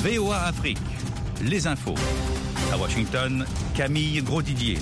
VOA Afrique, les infos. À Washington, Camille Grosdidier.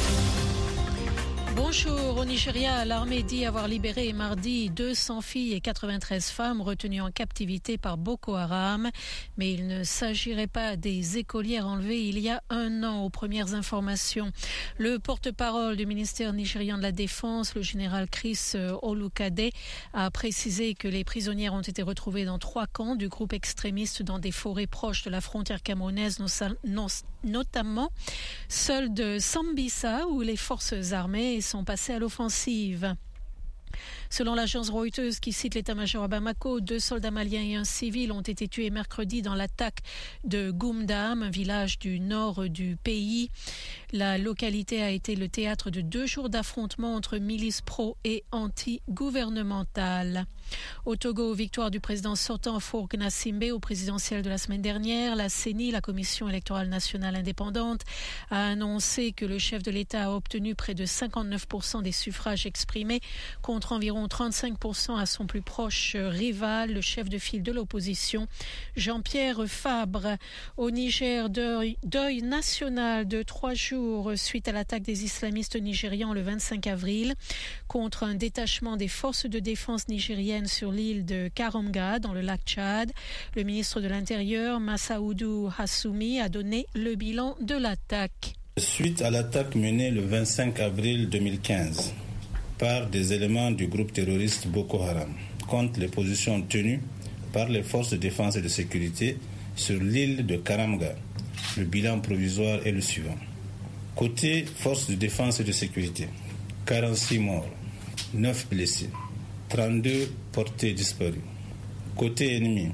Bonjour. Au Nigeria, l'armée dit avoir libéré mardi 200 filles et 93 femmes retenues en captivité par Boko Haram. Mais il ne s'agirait pas des écolières enlevées il y a un an, aux premières informations. Le porte-parole du ministère nigérian de la Défense, le général Chris Olukade, a précisé que les prisonnières ont été retrouvées dans 3 camps du groupe extrémiste dans des forêts proches de la frontière camerounaise, notamment celle de Sambisa, où les forces armées sont passées à l'offensive. Selon l'agence Reuters qui cite l'état-major à Bamako, 2 soldats maliens et un civil ont été tués mercredi dans l'attaque de Goumdam, un village du nord du pays. La localité a été le théâtre de 2 jours d'affrontements entre milices pro et anti-gouvernementales. Au Togo, victoire du président sortant Faure Gnassingbé au présidentiel de la semaine dernière, la CENI, la Commission électorale nationale indépendante, a annoncé que le chef de l'État a obtenu près de 59% des suffrages exprimés contre environ 35% à son plus proche rival, le chef de file de l'opposition, Jean-Pierre Fabre. Au Niger, deuil national de 3 jours suite à l'attaque des islamistes nigérians le 25 avril contre un détachement des forces de défense nigériennes sur l'île de Karamga dans le lac Tchad. Le ministre de l'Intérieur, Massaoudou Hassoumi, a donné le bilan de l'attaque. Suite à l'attaque menée le 25 avril 2015 par des éléments du groupe terroriste Boko Haram contre les positions tenues par les forces de défense et de sécurité sur l'île de Karamga, le bilan provisoire est le suivant. Côté forces de défense et de sécurité, 46 morts, 9 blessés, 32 portés disparus. Côté ennemi,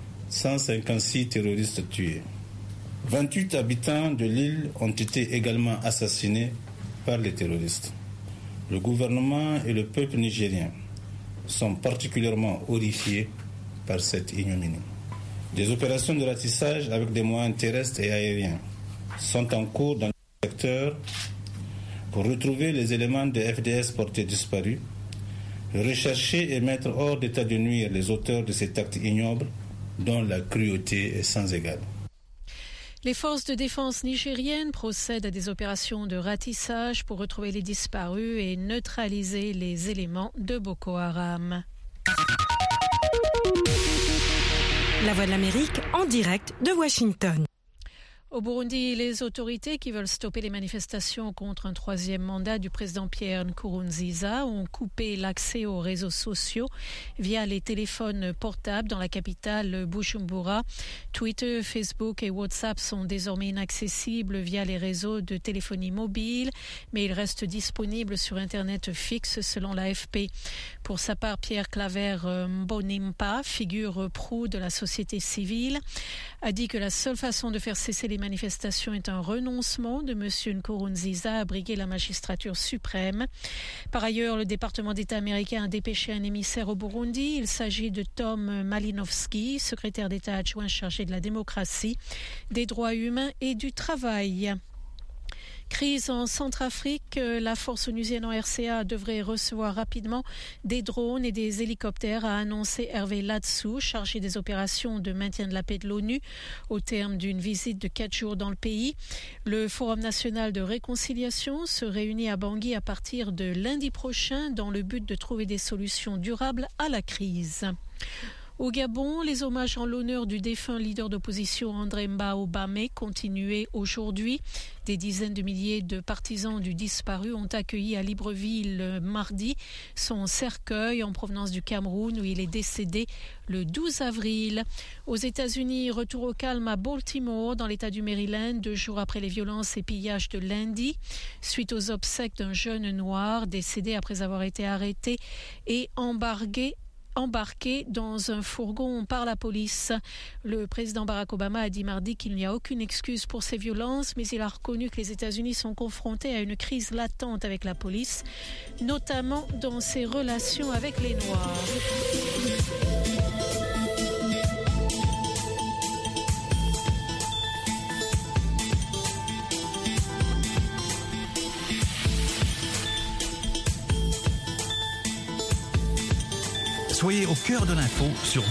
156 terroristes tués. 28 habitants de l'île ont été également assassinés par les terroristes. Le gouvernement et le peuple nigérien sont particulièrement horrifiés par cette ignominie. Des opérations de ratissage avec des moyens terrestres et aériens sont en cours dans le secteur pour retrouver les éléments de FDS portés disparus, rechercher et mettre hors d'état de nuire les auteurs de cet acte ignoble dont la cruauté est sans égale. Les forces de défense nigériennes procèdent à des opérations de ratissage pour retrouver les disparus et neutraliser les éléments de Boko Haram. La Voix de l'Amérique en direct de Washington. Au Burundi, les autorités qui veulent stopper les manifestations contre un 3e mandat du président Pierre Nkurunziza ont coupé l'accès aux réseaux sociaux via les téléphones portables dans la capitale Bujumbura. Twitter, Facebook et WhatsApp sont désormais inaccessibles via les réseaux de téléphonie mobile, mais ils restent disponibles sur Internet fixe selon l'AFP. Pour sa part, Pierre Claver Mbonimpa, figure proue de la société civile, a dit que la seule façon de faire cesser les manifestations est un renoncement de M. Nkurunziza à briguer la magistrature suprême. Par ailleurs, le département d'État américain a dépêché un émissaire au Burundi. Il s'agit de Tom Malinowski, secrétaire d'État adjoint chargé de la démocratie, des droits humains et du travail. Crise en Centrafrique, la force onusienne en RCA devrait recevoir rapidement des drones et des hélicoptères, a annoncé Hervé Ladsou, chargé des opérations de maintien de la paix de l'ONU, au terme d'une visite de 4 jours dans le pays. Le Forum national de réconciliation se réunit à Bangui à partir de lundi prochain dans le but de trouver des solutions durables à la crise. Au Gabon, les hommages en l'honneur du défunt leader d'opposition André Mba continuaient aujourd'hui. Des dizaines de milliers de partisans du disparu ont accueilli à Libreville mardi son cercueil en provenance du Cameroun où il est décédé le 12 avril. Aux États-Unis, retour au calme à Baltimore dans l'État du Maryland 2 jours après les violences et pillages de lundi suite aux obsèques d'un jeune noir décédé après avoir été arrêté et embarqué dans un fourgon par la police. Le président Barack Obama a dit mardi qu'il n'y a aucune excuse pour ces violences, mais il a reconnu que les États-Unis sont confrontés à une crise latente avec la police, notamment dans ses relations avec les Noirs. Soyez au cœur de l'info sur